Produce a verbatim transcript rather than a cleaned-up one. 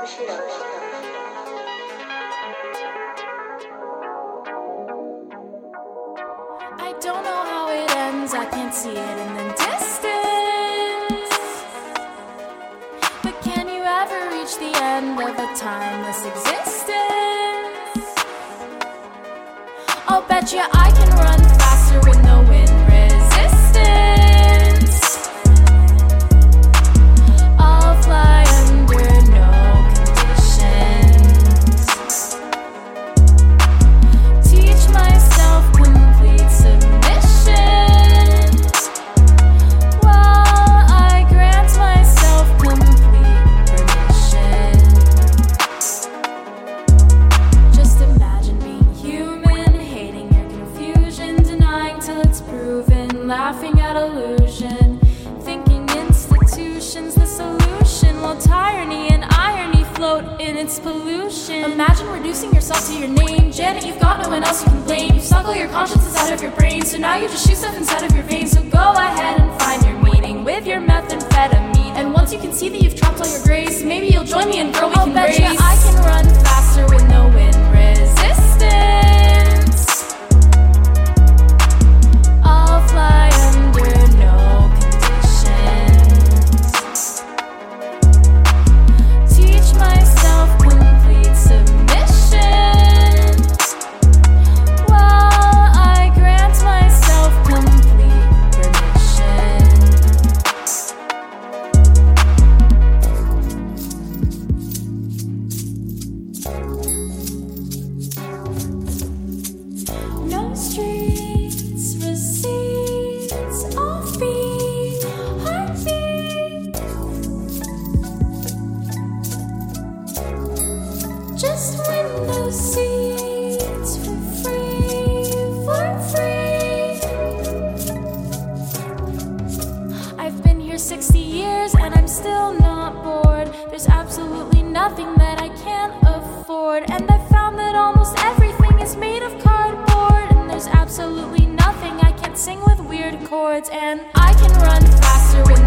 I don't know how it ends, I can't see it in the distance. But can you ever reach the end of a timeless existence? I'll bet you I can run faster with no wind resistance. I'll fly under no conditions. Teach myself complete submission while I grant myself complete permission. Just imagine being human, hating your confusion, denying till it's proven, laughing at illusion, thinking institutions the solution, while tyranny and irony float in its pollution. Imagine reducing yourself to your name. Janet, you've got no one else you can blame. You've sucked all your conscience inside of your brain, so now you just shoot stuff inside of your veins. So go ahead and find your meaning with your methamphetamine. And once you can see that you've trapped all your grace, maybe you'll join me and girl, we I'll can bet race. you I can run faster with no wind resistance. I'll fly under no conditions. Teach myself complete submission while I grant myself complete permission. No streets, receipts, offbeat, heartbeat. Just window seats for free, for free. I've been here sixty years and I'm still not bored. There's absolutely nothing that I can't afford. And I found that almost everything is made of cardboard. And there's absolutely nothing I can't sing with weird chords. And I can run faster with